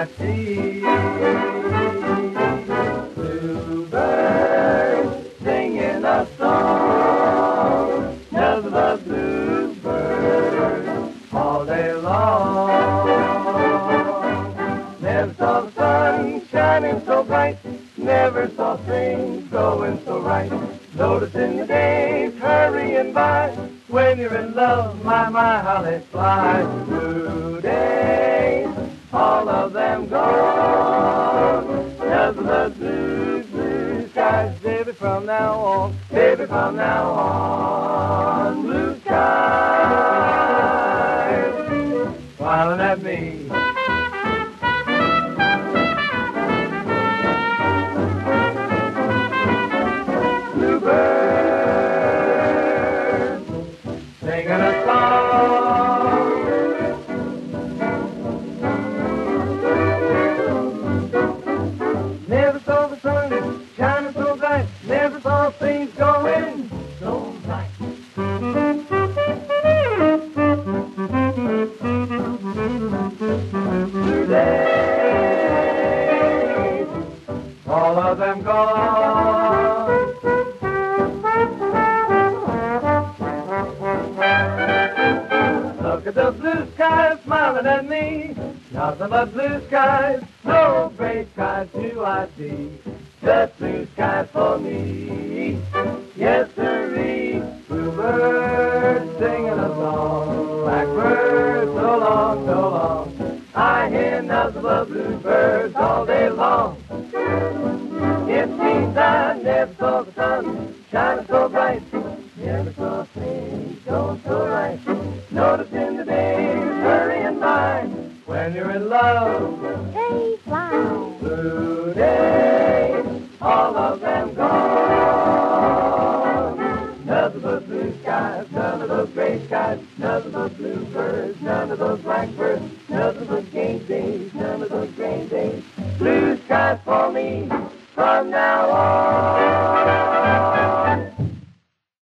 I see. Bluebird singing a song, nothing but bluebird all day long. Never saw the sun shining so bright, never saw things going so right. Noticing the days hurrying by, when you're in love, my, how they fly. Blue days, all of them gone, nothing but blue, blue skies. Baby, from now on, baby, from now on, blue skies, smiling at me. Bluebird singing a song, never saw the sun shining so bright, never saw things going so right. Blue days, all of them gone. Look at the blue skies smiling at me, nothing but blue skies, no gray skies do I see, just blue skies for me. Yes, sirree, bluebird singing a song, blackbird so long, so long, I hear nothing but bluebirds all day long. It seems I never saw the sun shining so bright, never saw things going so right. Noticing the days hurrying by, when you're in love, They fly. blue days, all of them gone. Nothing but blue skies, none of those gray skies, nothing but blue birds, none of those blackbirds, nothing but gay days, none of those gray days. Blue skies for me from now on.